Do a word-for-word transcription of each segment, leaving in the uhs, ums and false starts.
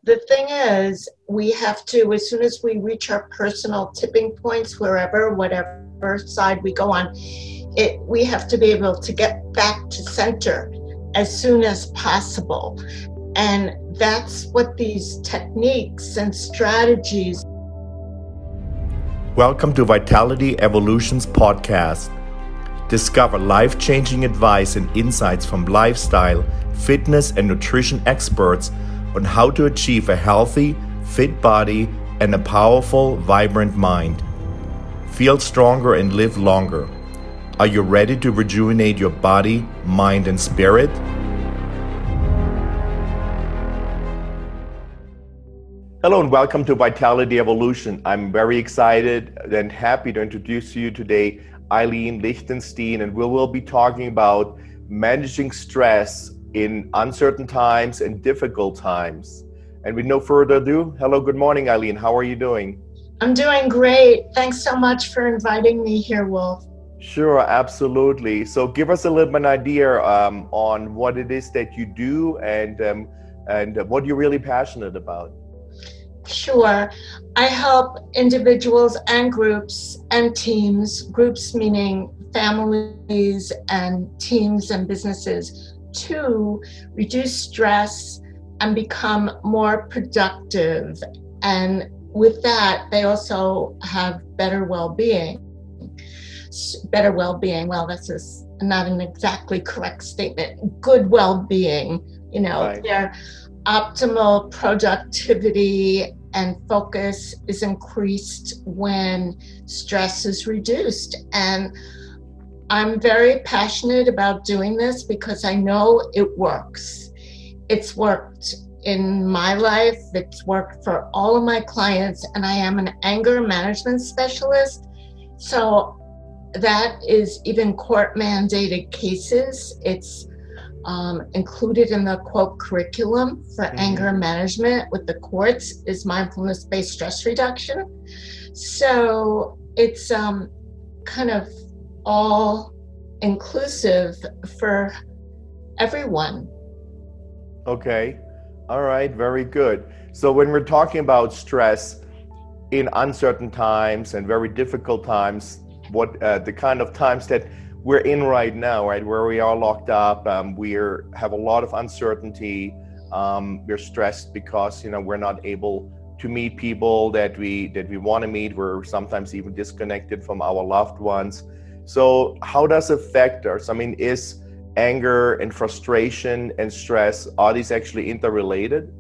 the thing is, we have to, as soon as we reach our personal tipping points, wherever, whatever side we go on, it, we have to be able to get back to center as soon as possible. And that's what these techniques and strategies. Welcome to Vitality Evolutions Podcast. Discover life-changing advice and insights from lifestyle, fitness, and nutrition experts on how to achieve a healthy, fit body and a powerful, vibrant mind. Feel stronger and live longer. Are you ready to rejuvenate your body, mind, and spirit? Hello and welcome to Vitality Evolution. I'm very excited and happy to introduce to you today Eileen Lichtenstein, and we will be talking about managing stress in uncertain times and difficult times. And with no further ado, hello, good morning, Eileen. How are you doing? I'm doing great. Thanks so much for inviting me here, Wolf. Sure, absolutely. So give us a little bit of an idea um, on what it is that you do and um, and what you're really passionate about. Sure. I help individuals and groups and teams, groups meaning families and teams and businesses, to reduce stress and become more productive. And with that, they also have better well-being. Better well-being, well, that's just not an exactly correct statement. Good well-being, you know, right. Their optimal productivity and focus is increased when stress is reduced. And I'm very passionate about doing this because I know it works. It's worked in my life, it's worked for all of my clients, and I am an anger management specialist. So that is even court mandated cases. It's um, included in the quote curriculum for mm-hmm. anger management with the courts is mindfulness-based stress reduction. So it's um, kind of all inclusive for everyone. Okay. All right. Very good. So when we're talking about stress in uncertain times and very difficult times, what uh, the kind of times that we're in right now, right, where we are locked up, um, we have a lot of uncertainty. Um, we're stressed because, you know, we're not able to meet people that we that we want to meet. We're sometimes even disconnected from our loved ones. So how does it affect us? I mean, is anger and frustration and stress, are these actually interrelated?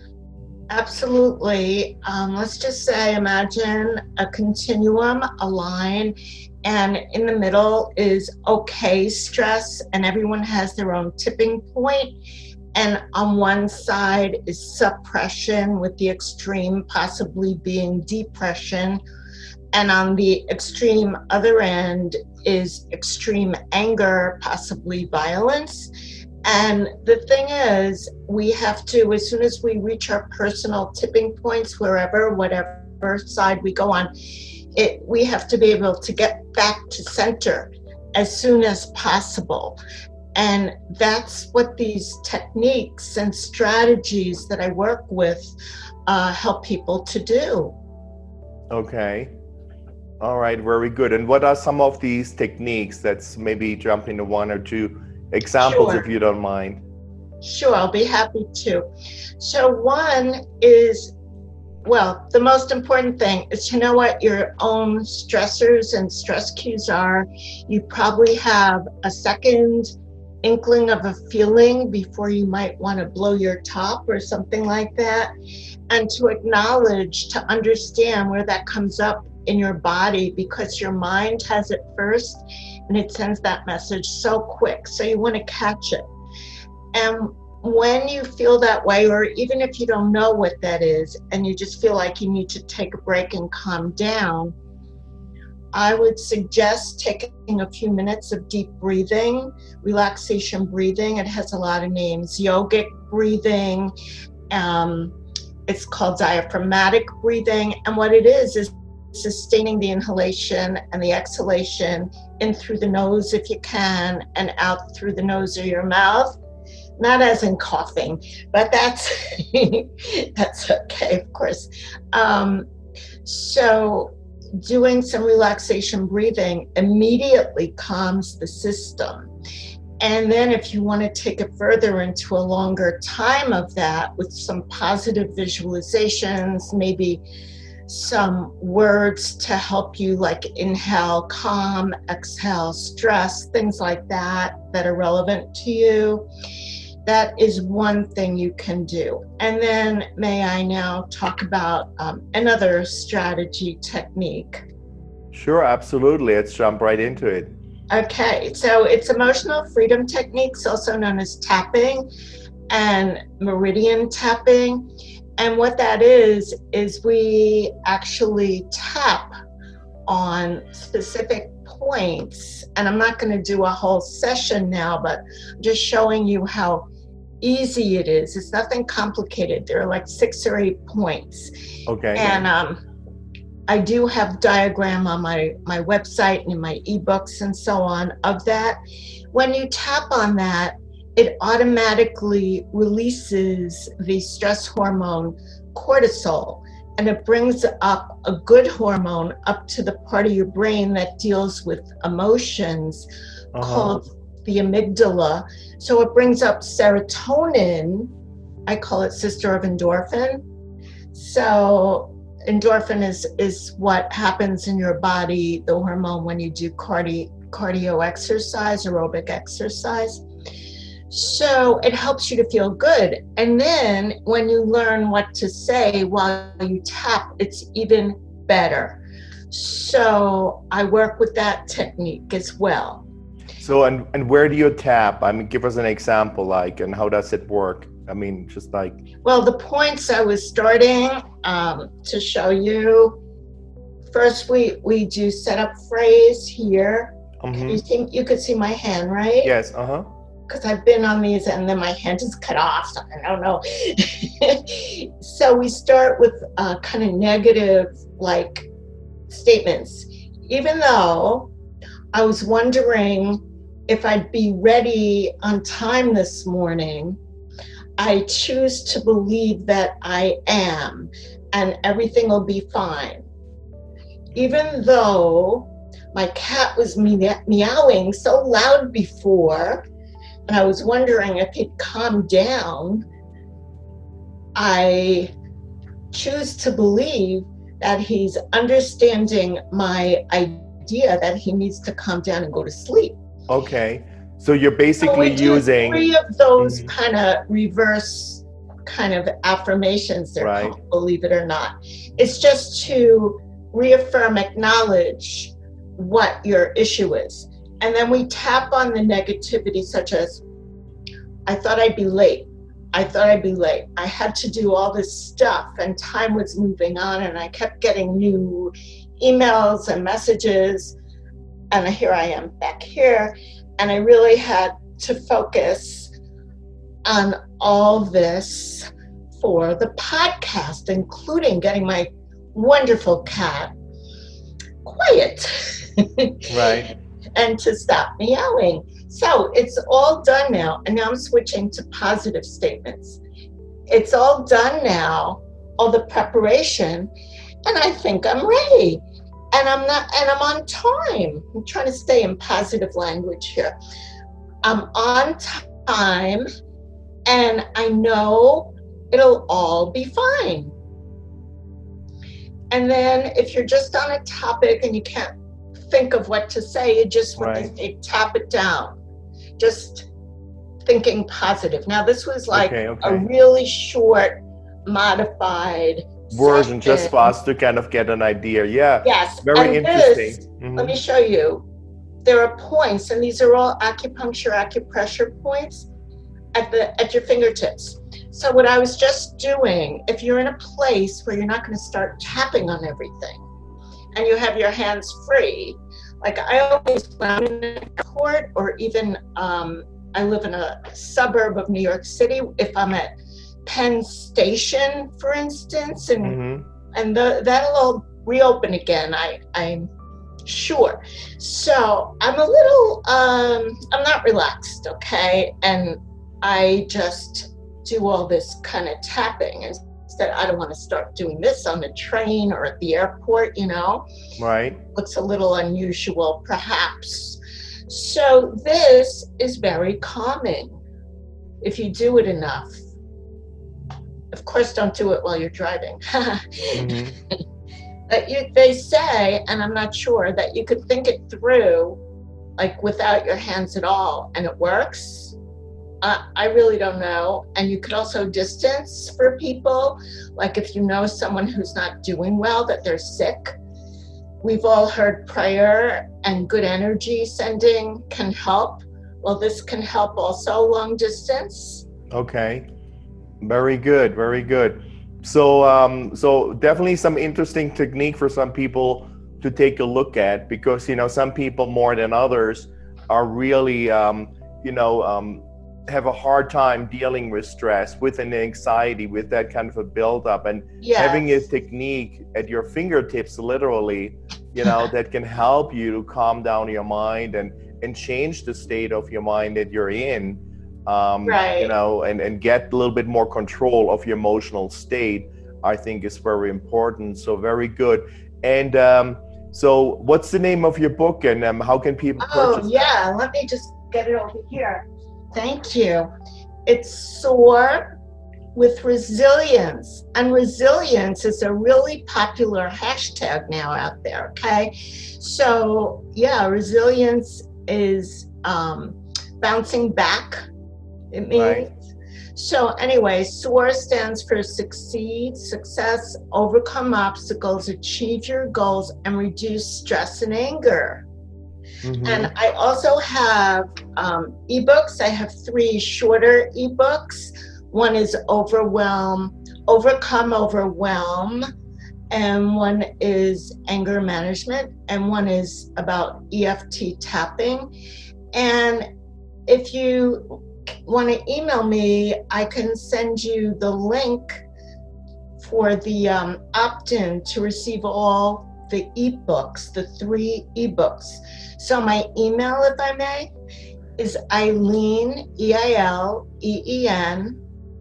Absolutely. Um, let's just say, imagine a continuum, a line, and in the middle is okay stress, and everyone has their own tipping point. And on one side is suppression, with the extreme possibly being depression. And on the extreme other end is extreme anger, possibly violence. And the thing is, we have to, as soon as we reach our personal tipping points, wherever, whatever side we go on, it, we have to be able to get back to center as soon as possible. And that's what these techniques and strategies that I work with uh, help people to do. Okay. All right, very good. And what are some of these techniques? That's maybe jump into one or two examples, Sure. if you don't mind. Sure, I'll be happy to. So one is, well, the most important thing is to know what your own stressors and stress cues are. You probably have a second inkling of a feeling before you might want to blow your top or something like that. And to acknowledge, to understand where that comes up in your body, because your mind has it first and it sends that message so quick. So you want to catch it. And when you feel that way, or even if you don't know what that is and you just feel like you need to take a break and calm down, I would suggest taking a few minutes of deep breathing, relaxation breathing. It has a lot of names. Yogic breathing, um, it's called diaphragmatic breathing. And what it is, is sustaining the inhalation and the exhalation in through the nose if you can, and out through the nose or your mouth. not as in coughing, but that's that's okay, of course. Um, so doing some relaxation breathing immediately calms the system. And then if you want to take it further into a longer time of that with some positive visualizations, maybe some words to help you, like inhale calm, exhale stress, things like that that are relevant to you, that is one thing you can do. And then may I now talk about um, another strategy technique? Sure, absolutely. Let's jump right into it. Okay, so it's emotional freedom techniques, also known as tapping and meridian tapping. And what that is, is we actually tap on specific points. And I'm not going to do a whole session now, but I'm just showing you how easy it is. It's nothing complicated. There are like six or eight points. Okay. And um, I do have diagram on my, my website and in my ebooks and so on of that. When you tap on that, it automatically releases the stress hormone cortisol, and it brings up a good hormone up to the part of your brain that deals with emotions, uh-huh. called the amygdala. So it brings up serotonin. I call it sister of endorphin. So endorphin is, is what happens in your body, the hormone, when you do cardi, cardio exercise, aerobic exercise. So it helps you to feel good. And then when you learn what to say while you tap, it's even better. So I work with that technique as well. So, and, and where do you tap? I mean, give us an example, like, and how does it work? I mean, just like... Well, the points I was starting um, to show you, first we, we do set up phrase here. Mm-hmm. You think you could see my hand, right? Yes, uh-huh. Because I've been on these and then my hand is cut off, so I don't know. So we start with uh, kind of negative, like, statements. Even though I was wondering if I'd be ready on time this morning, I choose to believe that I am, and everything will be fine. Even though my cat was me- meowing so loud before, and I was wondering if he'd calm down, I choose to believe that he's understanding my idea that he needs to calm down and go to sleep. Okay. So you're basically so using three of those mm-hmm. kind of reverse kind of affirmations, they're right. called, believe it or not. It's just to reaffirm, acknowledge what your issue is. And then we tap on the negativity, such as, I thought I'd be late. I thought I'd be late. I had to do all this stuff and time was moving on and I kept getting new emails and messages. And here I am back here. And I really had to focus on all this for the podcast, including getting my wonderful cat quiet. Right. And to stop meowing. So it's all done now. And now I'm switching to positive statements. It's all done now, all the preparation, and I think I'm ready. And I'm not, and I'm on time. I'm trying to stay in positive language here. I'm on time, and I know it'll all be fine. And then if you're just on a topic and you can't think of what to say, you just want right. to say, tap it down. Just thinking positive. Now, this was like okay, okay. a really short, modified version, just for us to kind of get an idea. Yeah. Yes. Very and interesting. This, mm-hmm. Let me show you. There are points, and these are all acupuncture, acupressure points at the at your fingertips. So what I was just doing, if you're in a place where you're not going to start tapping on everything, and you have your hands free, like I always, when I'm in a court, or even um, I live in a suburb of New York City, if I'm at Penn Station, for instance, and mm-hmm. and the, that'll all reopen again, I, I'm sure. So I'm a little, um, I'm not relaxed, okay? And I just do all this kind of tapping. Instead, I don't want to start doing this on the train or at the airport, you know. Right. Looks a little unusual, perhaps. So this is very calming if you do it enough. Of course, don't do it while you're driving. mm-hmm. But you, they say, and I'm not sure, that you could think it through, like without your hands at all, and it works. Uh, I really don't know. And you could also distance for people, like if you know someone who's not doing well, that they're sick. We've all heard prayer and good energy sending can help. Well, this can help also long distance. Okay. Very good. Very good. So, um, so definitely some interesting technique for some people to take a look at, because, you know, some people more than others are really, um, you know, um, have a hard time dealing with stress, with an anxiety, with that kind of a buildup, and yes. having a technique at your fingertips, literally, you know, that can help you to calm down your mind and, and change the state of your mind that you're in. Um, right. you know, and, and get a little bit more control of your emotional state, I think is very important. So very good. And um, so what's the name of your book, and um, how can people oh, purchase yeah, that? Let me just get it over here. Thank you. It's Soar with Resilience. And resilience is a really popular hashtag now out there, okay? So yeah, resilience is um, bouncing back. It means, right. So anyway, SOAR stands for succeed, success, overcome obstacles, achieve your goals, and reduce stress and anger. Mm-hmm. And I also have um, ebooks. I have three shorter ebooks. One is Overwhelm, Overcome Overwhelm, and one is Anger Management, and one is about E F T tapping. And if you want to email me, I can send you the link for the um, opt-in to receive all the ebooks, the three ebooks. So my email, if I may, is Eileen, E I L E E N,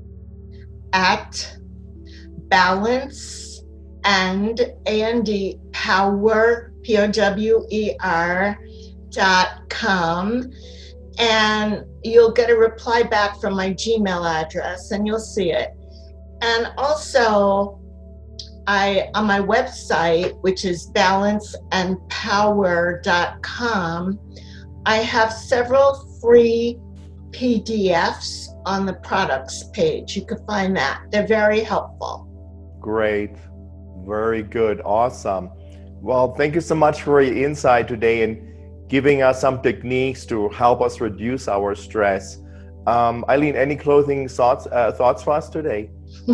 at balance and A N D power, P O W E R dot com. And you'll get a reply back from my Gmail address, and you'll see it. And also, I on my website, which is balance and power dot com, I have several free P D Fs on the products page. You can find that. They're very helpful. Great. Very good. Awesome. Well, thank you so much for your insight today and giving us some techniques to help us reduce our stress. Um, Eileen, any closing thoughts, uh, thoughts for us today?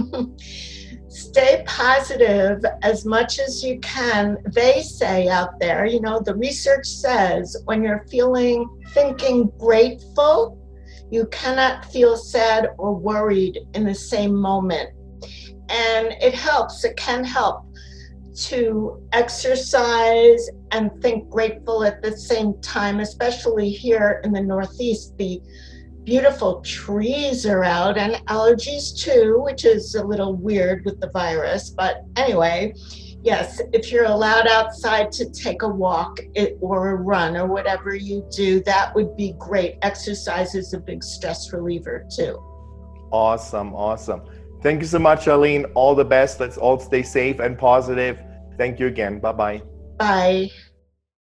Stay positive as much as you can. They say out there, you know, the research says when you're feeling, thinking grateful, you cannot feel sad or worried in the same moment. And it helps, it can help to exercise and think grateful at the same time, especially here in the Northeast. The beautiful trees are out, and allergies too, which is a little weird with the virus. But anyway, yes, if you're allowed outside to take a walk or a run or whatever you do, that would be great. Exercise is a big stress reliever too. Awesome, awesome. Thank you so much, Eileen. All the best. Let's all stay safe and positive. Thank you again. Bye-bye. Bye.